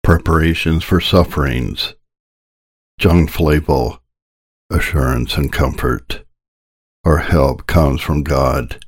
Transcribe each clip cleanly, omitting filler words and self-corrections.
Preparations for Sufferings. John Flavel. Assurance and Comfort. Our help comes from God.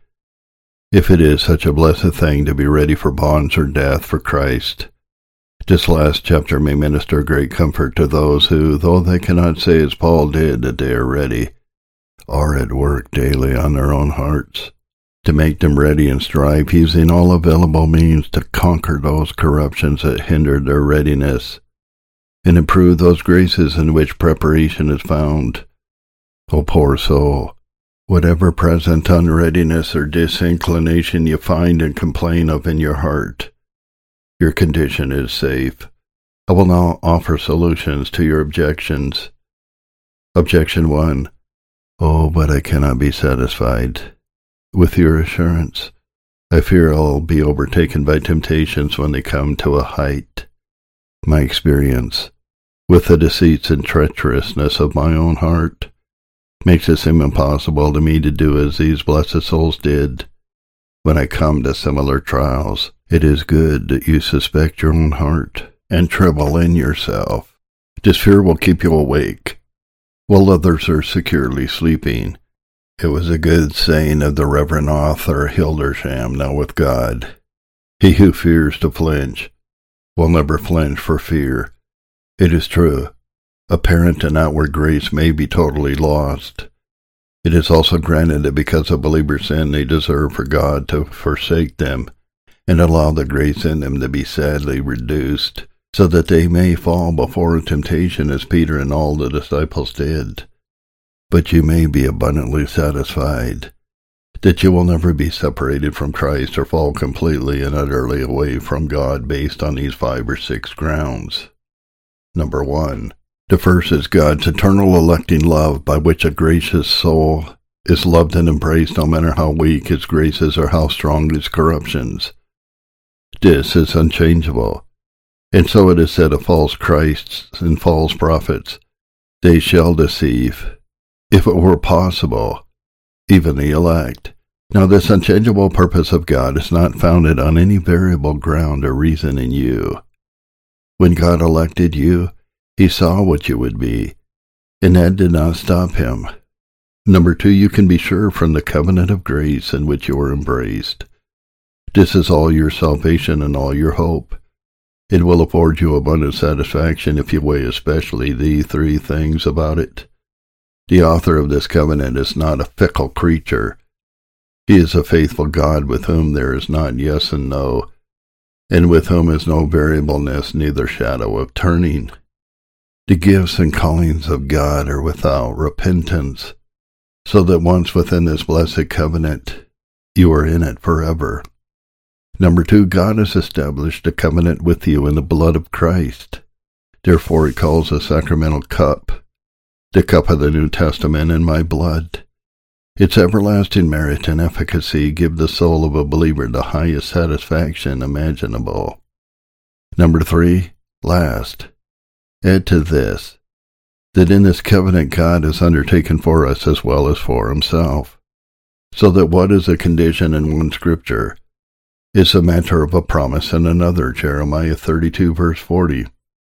If it is such a blessed thing to be ready for bonds or death for Christ, this last chapter may minister great comfort to those who, though they cannot say as Paul did that they are ready, are at work daily on their own hearts, to make them ready and strive, using all available means to conquer those corruptions that hinder their readiness, and improve those graces in which preparation is found. O poor soul, whatever present unreadiness or disinclination you find and complain of in your heart, your condition is safe. I will now offer solutions to your objections. Objection 1. Oh, but I cannot be satisfied with your assurance. I fear I'll be overtaken by temptations when they come to a height. My experience with the deceits and treacherousness of my own heart makes it seem impossible to me to do as these blessed souls did. When I come to similar trials, it is good that you suspect your own heart and tremble in yourself. This fear will keep you awake while others are securely sleeping. It was a good saying of the Reverend author Hildersham, now with God. He who fears to flinch will never flinch for fear. It is true. Apparent and outward grace may be totally lost. It is also granted that because a believer sin, they deserve for God to forsake them and allow the grace in them to be sadly reduced, so that they may fall before temptation as Peter and all the disciples did. But you may be abundantly satisfied that you will never be separated from Christ or fall completely and utterly away from God based on these 5 or 6 grounds. Number 1. The first is God's eternal electing love, by which a gracious soul is loved and embraced no matter how weak its graces or how strong its corruptions. This is unchangeable, and so it is said of false Christs and false prophets, they shall deceive, if it were possible, even the elect. Now this unchangeable purpose of God is not founded on any variable ground or reason in you. When God elected you, He saw what you would be, and that did not stop Him. Number 2, you can be sure from the covenant of grace in which you are embraced. This is all your salvation and all your hope. It will afford you abundant satisfaction if you weigh especially the 3 things about it. The author of this covenant is not a fickle creature. He is a faithful God with whom there is not yes and no, and with whom is no variableness, neither shadow of turning. The gifts and callings of God are without repentance, so that once within this blessed covenant, you are in it forever. Number 2, God has established a covenant with you in the blood of Christ. Therefore He calls the sacramental cup, the cup of the New Testament, in my blood. Its everlasting merit and efficacy give the soul of a believer the highest satisfaction imaginable. Number 3, last, add to this, that in this covenant God has undertaken for us as well as for Himself, so that what is a condition in one Scripture is a matter of a promise in another, Jeremiah 32 verse 40.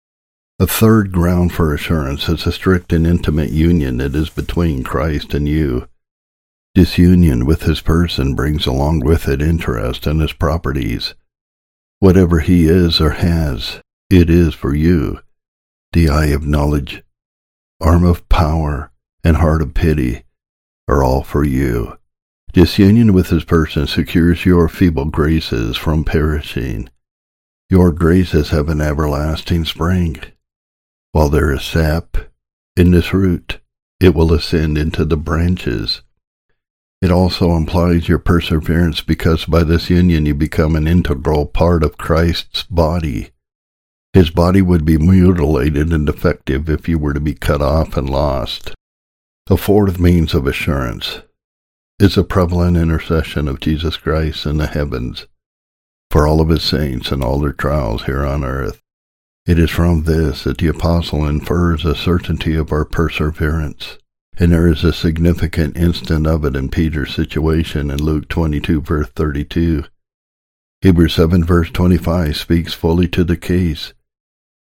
A third ground for assurance is a strict and intimate union that is between Christ and you. This union with His person brings along with it interest in His properties. Whatever He is or has, it is for you. The eye of knowledge, arm of power, and heart of pity are all for you. This union with His person secures your feeble graces from perishing. Your graces have an everlasting spring. While there is sap in this root, it will ascend into the branches. It also implies your perseverance, because by this union you become an integral part of Christ's body. His body would be mutilated and defective if you were to be cut off and lost. A fourth means of assurance is the prevalent intercession of Jesus Christ in the heavens for all of His saints and all their trials here on earth. It is from this that the apostle infers a certainty of our perseverance, and there is a significant instant of it in Peter's situation in Luke 22 verse 32. Hebrews 7 verse 25 speaks fully to the case.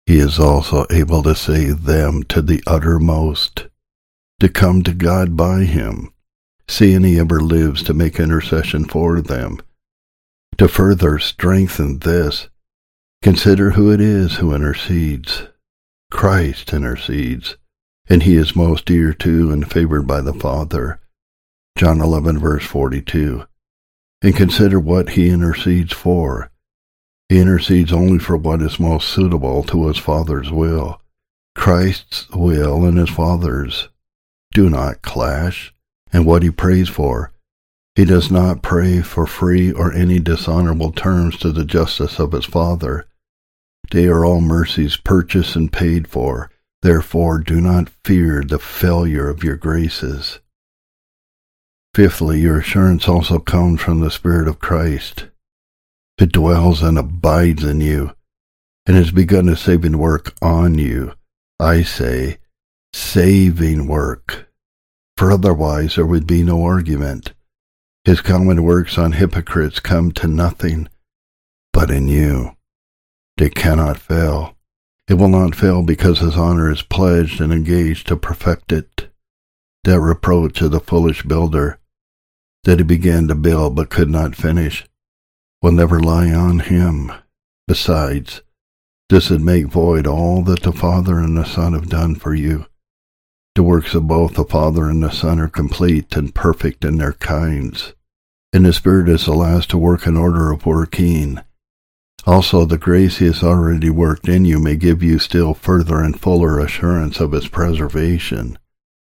He is also able to save them to the uttermost, to come to God by him, seeing he ever lives to make intercession for them. To further strengthen this, consider who it is who intercedes. Christ intercedes, and he is most dear to and favored by the Father. John 11, verse 42. And consider what he intercedes for. He intercedes only for what is most suitable to his Father's will. Christ's will and his Father's do not clash. And what he prays for, he does not pray for free or any dishonorable terms to the justice of his Father. They are all mercies purchased and paid for. Therefore, do not fear the failure of your graces. Fifthly, your assurance also comes from the Spirit of Christ, who dwells and abides in you, and has begun a saving work on you. I say, saving work, for otherwise there would be no argument. His common works on hypocrites come to nothing, but in you they cannot fail. It will not fail because his honor is pledged and engaged to perfect it. That reproach of the foolish builder, that he began to build but could not finish, will never lie on him. Besides, this would make void all that the Father and the Son have done for you. The works of both the Father and the Son are complete and perfect in their kinds, and the Spirit is the last to work in order of working. Also, the grace he has already worked in you may give you still further and fuller assurance of his preservation,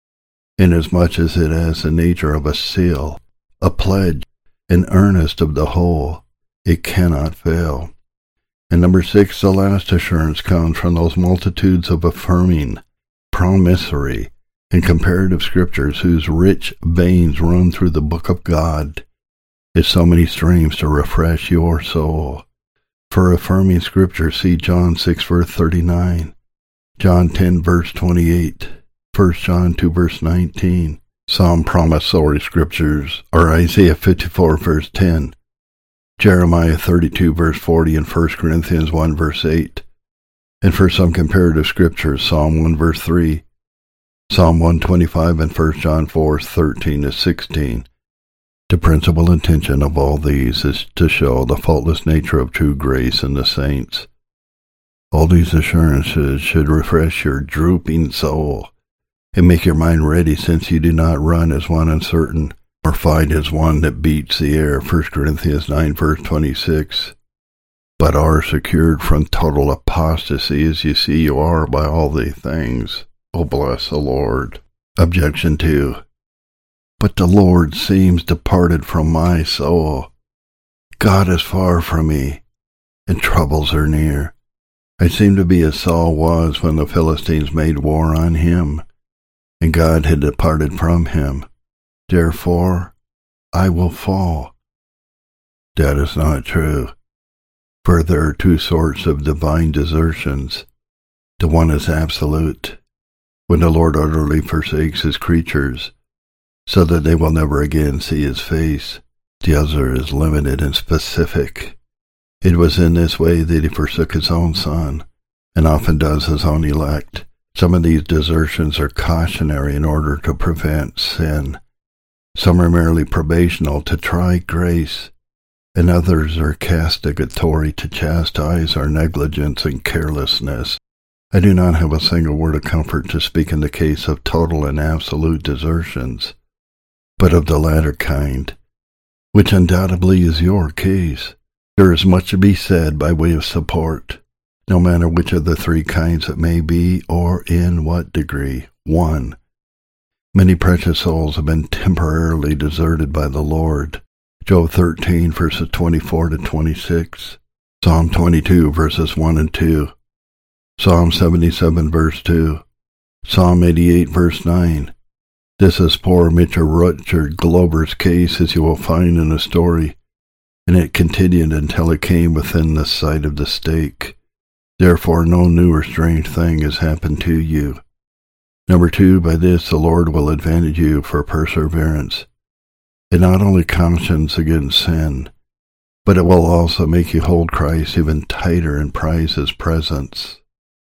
inasmuch as it has the nature of a seal, a pledge, an earnest of the whole. It cannot fail. And number 6, the last assurance comes from those multitudes of affirming, promissory, and comparative scriptures whose rich veins run through the book of God, as so many streams to refresh your soul. For affirming scripture, see John 6, verse 39, John 10, verse 28, 1 John 2, verse 19. Psalm promissory scriptures are Isaiah 54, verse 10, Jeremiah 32, verse 40, and 1 Corinthians 1, verse 8. And for some comparative scriptures, Psalm 1, verse 3, Psalm 125, and 1 John 4, 13 to 16. The principal intention of all these is to show the faultless nature of true grace in the saints. All these assurances should refresh your drooping soul and make your mind ready, since you do not run as one uncertain, or fight as one that beats the air, 1 Corinthians 9, verse 26, but are secured from total apostasy, as you see you are by all these things. O bless the Lord. Objection 2. But the Lord seems departed from my soul. God is far from me, and troubles are near. I seem to be as Saul was when the Philistines made war on him, and God had departed from him. Therefore, I will fall. That is not true, for there are two sorts of divine desertions. The one is absolute, when the Lord utterly forsakes his creatures, so that they will never again see his face. The other is limited and specific. It was in this way that he forsook his own Son, and often does his own elect. Some of these desertions are cautionary in order to prevent sin. Some are merely probational to try grace, and others are castigatory to chastise our negligence and carelessness. I do not have a single word of comfort to speak in the case of total and absolute desertions, but of the latter kind, which undoubtedly is your case. There is much to be said by way of support, no matter which of the three kinds it may be, or in what degree. 1. Many precious souls have been temporarily deserted by the Lord. Job 13, verses 24 to 26. Psalm 22, verses 1 and 2. Psalm 77, verse 2. Psalm 88, verse 9. This is poor Mr. Richard Glover's case, as you will find in the story, and it continued until it came within the sight of the stake. Therefore no new or strange thing has happened to you. Number 2, by this the Lord will advantage you for perseverance. It not only cautions against sin, but it will also make you hold Christ even tighter and prize his presence.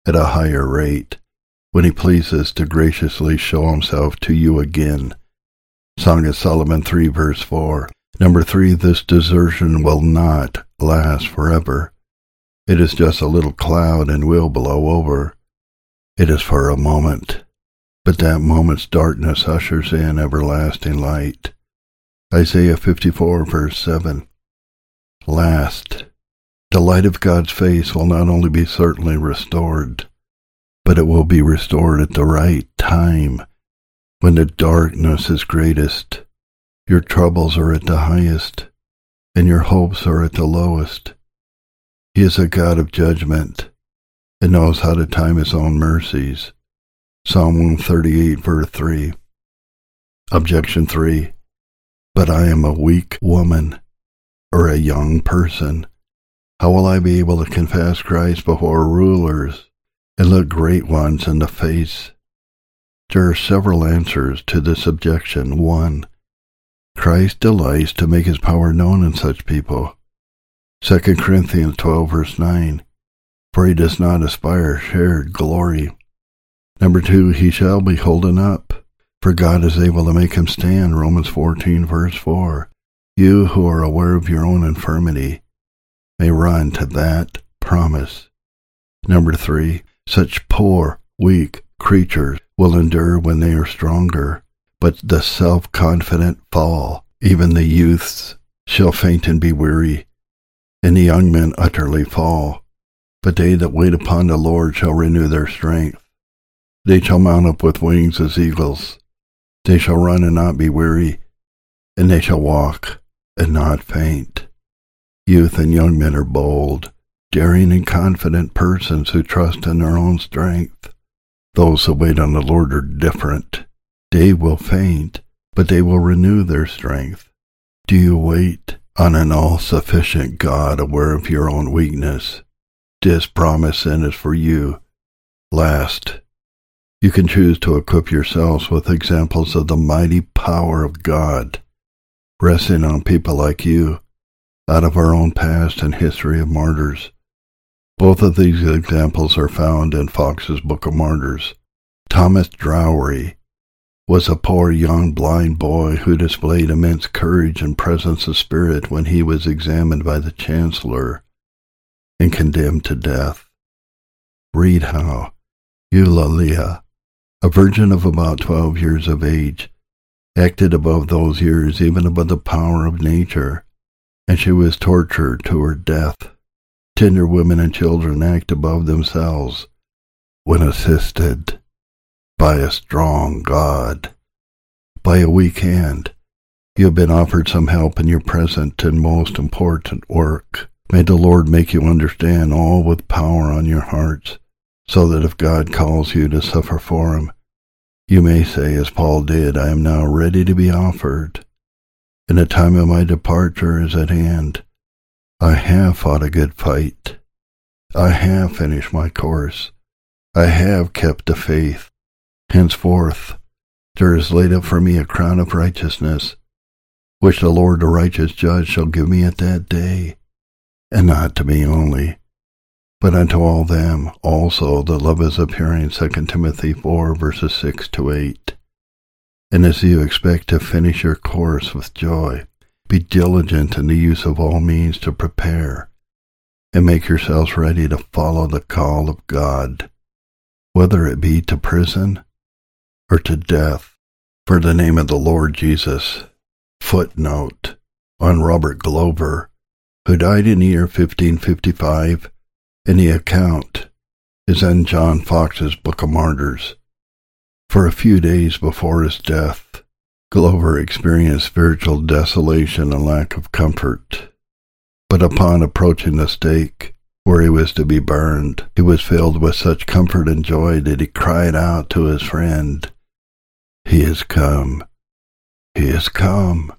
at a higher rate, when he pleases to graciously show himself to you again. Song of Solomon 3 verse 4. Number 3, this desertion will not last forever. It is just a little cloud and will blow over. It is for a moment, but that moment's darkness ushers in everlasting light. Isaiah 54 verse 7. Last, the light of God's face will not only be certainly restored, but it will be restored at the right time, when the darkness is greatest, your troubles are at the highest, and your hopes are at the lowest. He is a God of judgment, and knows how to time his own mercies. Psalm 138 verse 3. Objection 3. But I am a weak woman, or a young person. How will I be able to confess Christ before rulers and look great ones in the face? There are several answers to this objection. 1. Christ delights to make his power known in such people. 2 Corinthians 12 verse 9. For he does not aspire shared glory. Number 2, he shall be holden up, for God is able to make him stand. Romans 14 verse 4. You who are aware of your own infirmity may run to that promise. Number 3, such poor, weak creatures will endure when they are stronger, but the self-confident fall. Even the youths shall faint and be weary, and the young men utterly fall. But they that wait upon the Lord shall renew their strength. They shall mount up with wings as eagles. They shall run and not be weary, and they shall walk and not faint. Youth and young men are bold, daring and confident persons who trust in their own strength. Those who wait on the Lord are different. They will faint, but they will renew their strength. Do you wait on an all-sufficient God, aware of your own weakness? This promise then is for you. Last, you can choose to equip yourselves with examples of the mighty power of God, resting on people like you, out of our own past and history of martyrs. Both of these examples are found in Fox's Book of Martyrs. Thomas Drowry was a poor young blind boy who displayed immense courage and presence of spirit when he was examined by the chancellor and condemned to death. Read how Eulalia, a virgin of about 12 years of age, acted above those years, even above the power of nature, and she was tortured to her death. Tender women and children act above themselves when assisted by a strong God. By a weak hand, you have been offered some help in your present and most important work. May the Lord make you understand all with power on your hearts, so that if God calls you to suffer for him, you may say, as Paul did, I am now ready to be offered, and the time of my departure is at hand. I have fought a good fight. I have finished my course. I have kept the faith. Henceforth, there is laid up for me a crown of righteousness, which the Lord the righteous judge shall give me at that day, and not to me only, but unto all them also that love his appearing. 2 Timothy 4 verses 6 to 8. And as you expect to finish your course with joy, be diligent in the use of all means to prepare, and make yourselves ready to follow the call of God, whether it be to prison or to death, for the name of the Lord Jesus. Footnote on Robert Glover, who died in the year 1555, and the account is in John Fox's Book of Martyrs. For a few days before his death, Glover experienced spiritual desolation and lack of comfort. But upon approaching the stake, where he was to be burned, he was filled with such comfort and joy that he cried out to his friend, He is come! He is come!